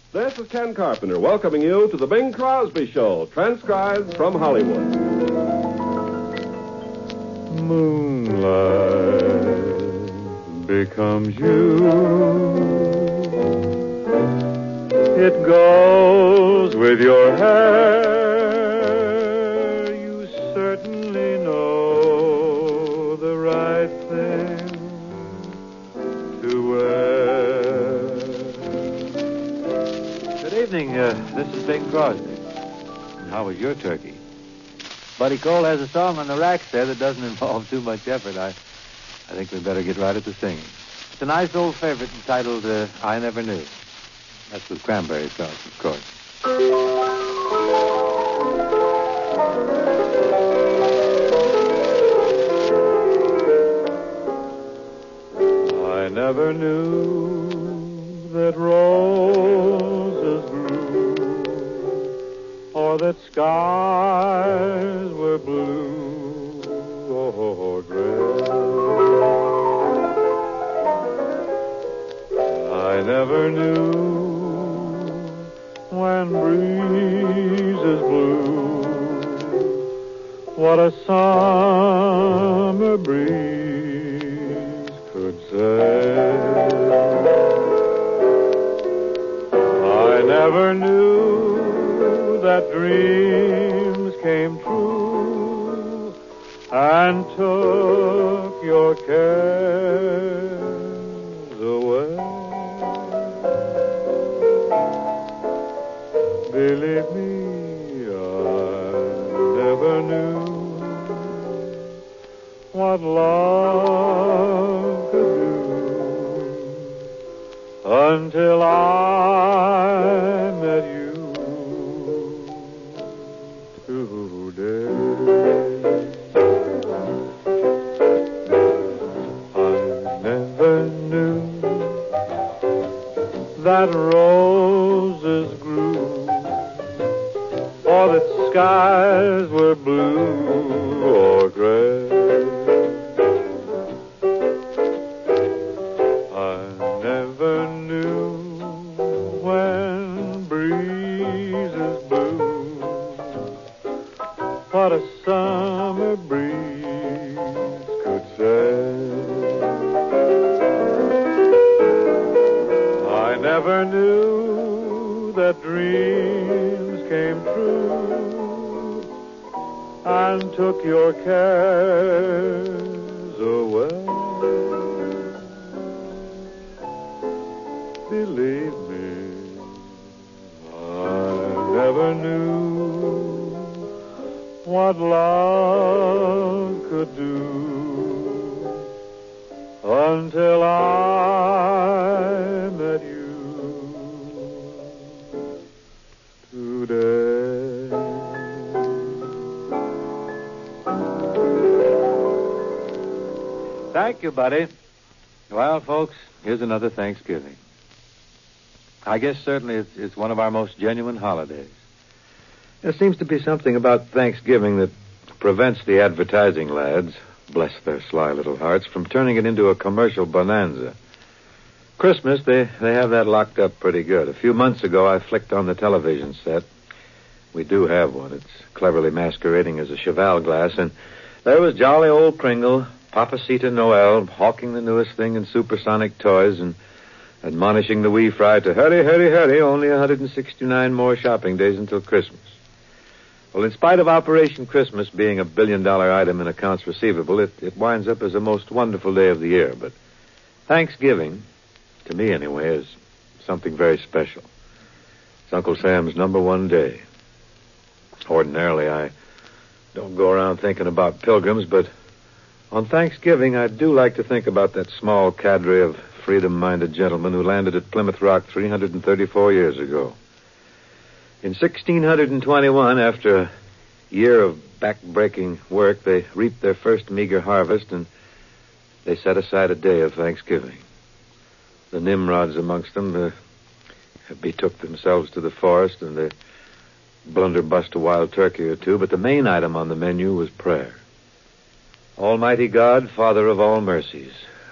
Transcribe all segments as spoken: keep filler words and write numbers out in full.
This is Ken Carpenter welcoming you to the Bing Crosby Show, transcribed from Hollywood. Moonlight becomes you. It goes with your hair. You certainly know the right thing to wear. Good evening. Uh, this is Bing Crosby. How was your turkey? Buddy Cole has a song on the racks there that doesn't involve too much effort. I, I think we better get right at the singing. It's a nice old favorite entitled uh, I Never Knew. That's with cranberry sauce, of course. I never knew that roses grew or that skies were blue or gray. I never knew when breezes blew what a summer breeze could say. I never knew that dreams came true and took your cares away. Believe me, I never knew what love could do until I met you today. I never knew that roses grew or that skies were blue or gray. I never knew when breezes blew what a summer breeze could say. I never knew that dreams came true and took your cares away. Believe me, I never knew what love could do until I met you today. Thank you, buddy. Well, folks, here's another Thanksgiving. I guess certainly it's, it's one of our most genuine holidays. There seems to be something about Thanksgiving that prevents the advertising lads, bless their sly little hearts, from turning it into a commercial bonanza. Christmas, they, they have that locked up pretty good. A few months ago, I flicked on the television set. We do have one. It's cleverly masquerading as a cheval glass, and there was jolly old Kringle, Papacita Noel, hawking the newest thing in supersonic toys and admonishing the wee fry to hurry, hurry, hurry, only one hundred sixty-nine more shopping days until Christmas. Well, in spite of Operation Christmas being a billion-dollar item in accounts receivable, it, it winds up as the most wonderful day of the year. But Thanksgiving, to me anyway, is something very special. It's Uncle Sam's number one day. Ordinarily, I don't go around thinking about pilgrims, but on Thanksgiving, I do like to think about that small cadre of freedom-minded gentlemen who landed at Plymouth Rock three hundred thirty-four years ago. In sixteen twenty-one, after a year of back-breaking work, they reaped their first meager harvest, and they set aside a day of Thanksgiving. The Nimrods amongst them uh, betook themselves to the forest, and they blunderbust a wild turkey or two, but the main item on the menu was prayer. Almighty God, Father of all mercies,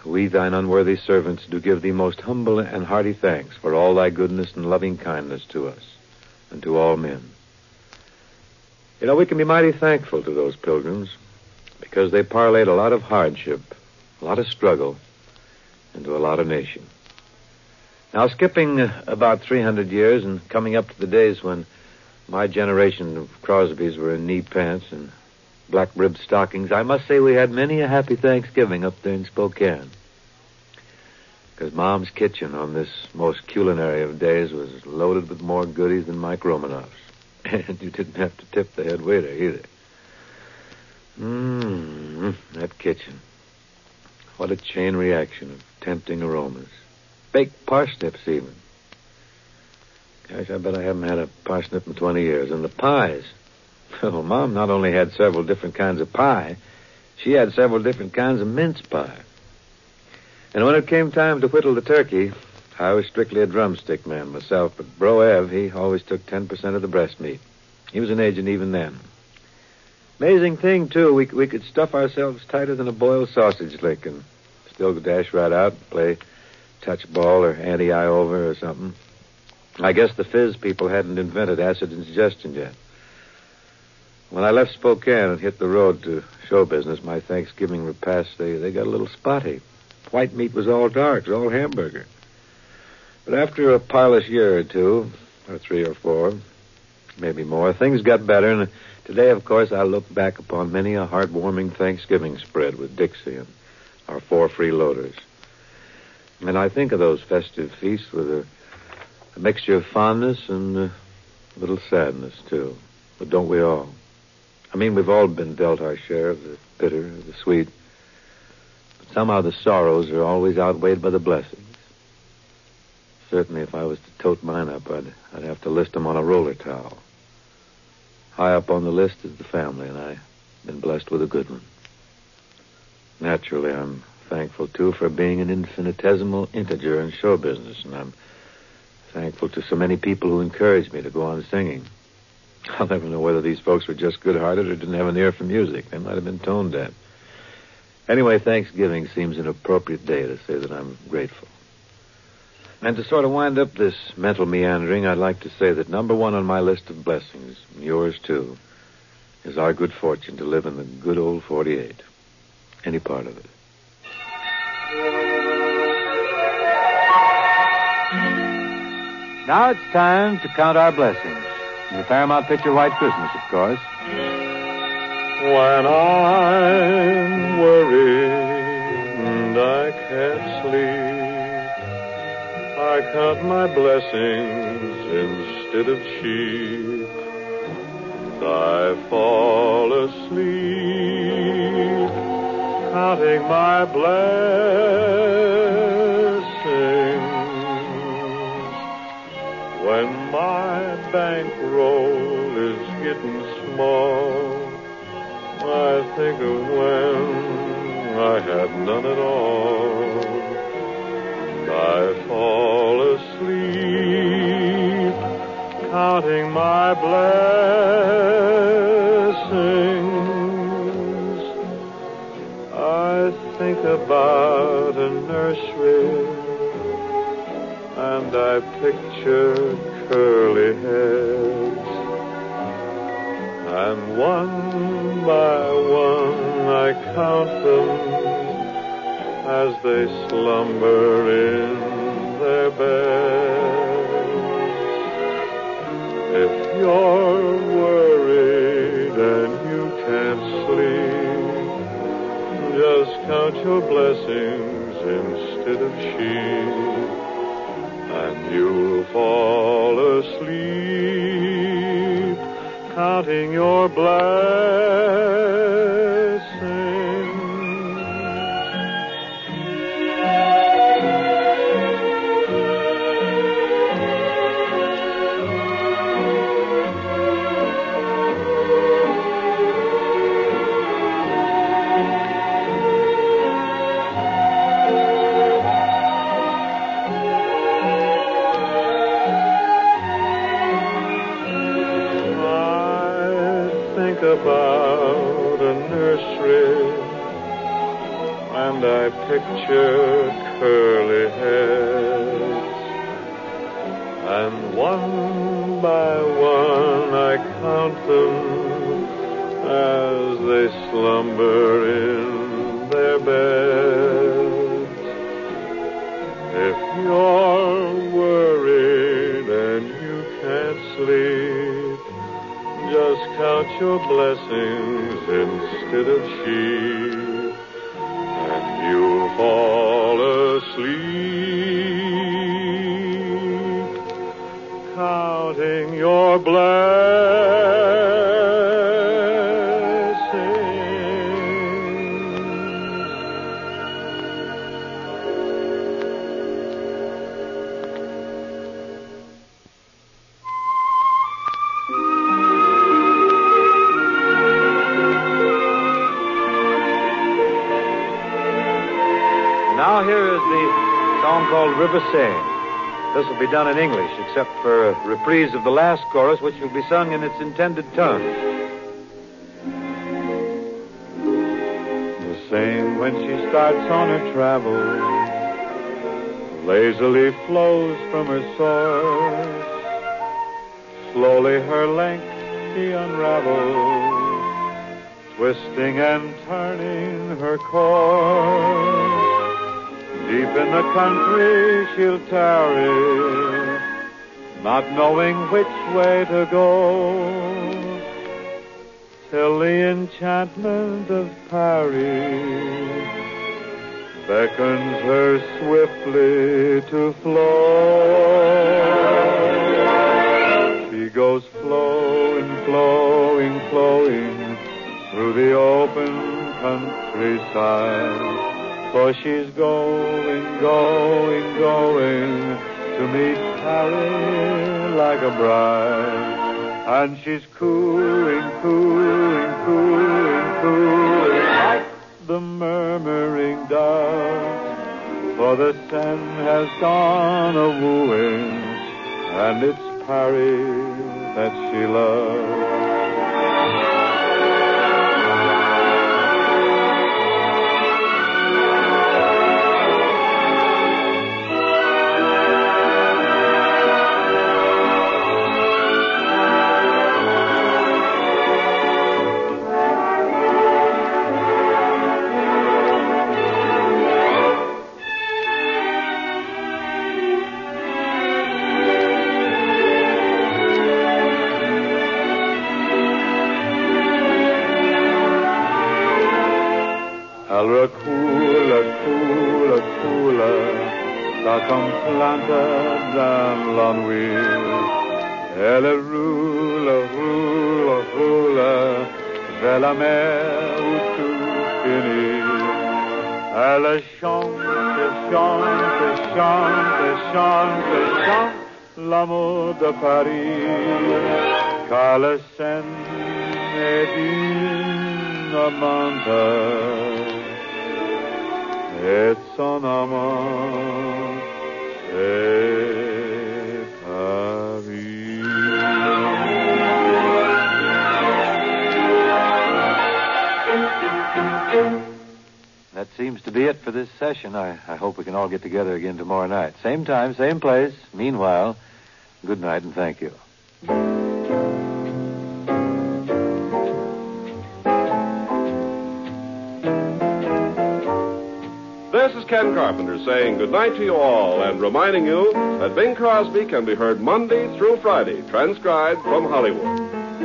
we, thine unworthy servants, do give thee most humble and hearty thanks for all thy goodness and loving kindness to us and to all men. You know, we can be mighty thankful to those pilgrims because they parlayed a lot of hardship, a lot of struggle, into a lot of nation. Now, skipping about three hundred years and coming up to the days when my generation of Crosbys were in knee pants and black-ribbed stockings, I must say we had many a happy Thanksgiving up there in Spokane. Because Mom's kitchen on this most culinary of days was loaded with more goodies than Mike Romanoff's. And you didn't have to tip the head waiter either. Mmm, that kitchen. What a chain reaction of tempting aromas. Baked parsnips, even. Gosh, I bet I haven't had a parsnip in twenty years. And the pies. Oh, Mom not only had several different kinds of pie, she had several different kinds of mince pie. And when it came time to whittle the turkey, I was strictly a drumstick man myself, but Bro Ev, he always took ten percent of the breast meat. He was an agent even then. Amazing thing, too, we, we could stuff ourselves tighter than a boiled sausage lick and still dash right out and play touch ball or anti-eye over or something. I guess the fizz people hadn't invented acid ingestion yet. When I left Spokane and hit the road to show business, my Thanksgiving repast, they, they got a little spotty. White meat was all dark, it was all hamburger. But after a parlous year or two, or three or four, maybe more, things got better, and today, of course, I look back upon many a heartwarming Thanksgiving spread with Dixie and our four freeloaders. And I think of those festive feasts with a, a mixture of fondness and a little sadness, too. But don't we all? I mean, we've all been dealt our share of the bitter, the sweet. But somehow the sorrows are always outweighed by the blessings. Certainly, if I was to tote mine up, I'd, I'd have to list them on a roller towel. High up on the list is the family, and I've been blessed with a good one. Naturally, I'm thankful, too, for being an infinitesimal integer in show business, and I'm thankful to so many people who encouraged me to go on singing. I'll never know whether these folks were just good-hearted or didn't have an ear for music. They might have been tone deaf. Anyway, Thanksgiving seems an appropriate day to say that I'm grateful. And to sort of wind up this mental meandering, I'd like to say that number one on my list of blessings, and yours too, is our good fortune to live in the good old forty-eight. Any part of it. Now it's time to count our blessings. The Paramount picture White Christmas, of course. When I'm worried and I can't sleep, I count my blessings instead of sheep. I fall asleep counting my blessings. When my bankroll is getting small, I think of when I had none at all. I fall asleep counting my blessings. I think about a nursery and I picture curly heads, and one by one I count them as they slumber in their beds. If you're worried and you can't sleep, just count your blessings instead of sheep, and you'll fall asleep counting your blessings. About a nursery and and I picture curly heads. And one by one I count them as they slumber in their beds. If you're worried and you can't sleep, just count your blessings instead of sheep, and you'll fall asleep counting your blessings. Now here is the song called River Sing. This will be done in English, except for a reprise of the last chorus, which will be sung in its intended tone. The same when she starts on her travel, lazily flows from her source. Slowly her length she unravels, twisting and turning her course. Deep in the country she'll tarry, not knowing which way to go, till the enchantment of Paris beckons her swiftly to flow. She goes flowing, flowing, flowing through the open countryside. For she's going, going, going to meet Paris like a bride. And she's cooing, cooing, cooing, cooing like the murmuring dove. For the sun has gone a-wooing, and it's Paris that she loves. Allora coola, coola, coola, ça comme planta dans la nuit. Elle roule, roule, roule vers la mer où tout finit. Elle chante, chante, chante, chante, chante l'amour de Paris, car le Seine est une amante. Et son amant, c'est Paris. That seems to be it for this session. I, I hope we can all get together again tomorrow night. Same time, same place. Meanwhile, good night and thank you. This is Ken Carpenter saying goodnight to you all and reminding you that Bing Crosby can be heard Monday through Friday, transcribed from Hollywood.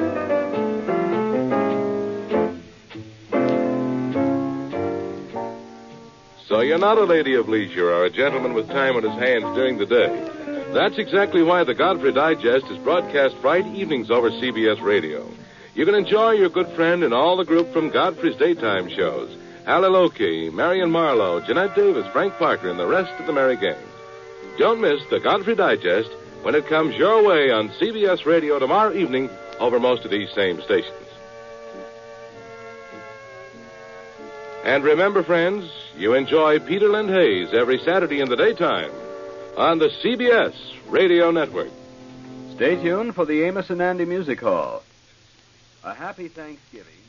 So you're not a lady of leisure or a gentleman with time on his hands during the day. That's exactly why the Godfrey Digest is broadcast Friday evenings over C B S Radio. You can enjoy your good friend and all the group from Godfrey's daytime shows. Allie Loki, Marion Marlowe, Jeanette Davis, Frank Parker, and the rest of the merry gang. Don't miss the Godfrey Digest when it comes your way on C B S Radio tomorrow evening over most of these same stations. And remember, friends, you enjoy Peter Lind Hayes every Saturday in the daytime on the C B S Radio Network. Stay tuned for the Amos and Andy Music Hall. A happy Thanksgiving.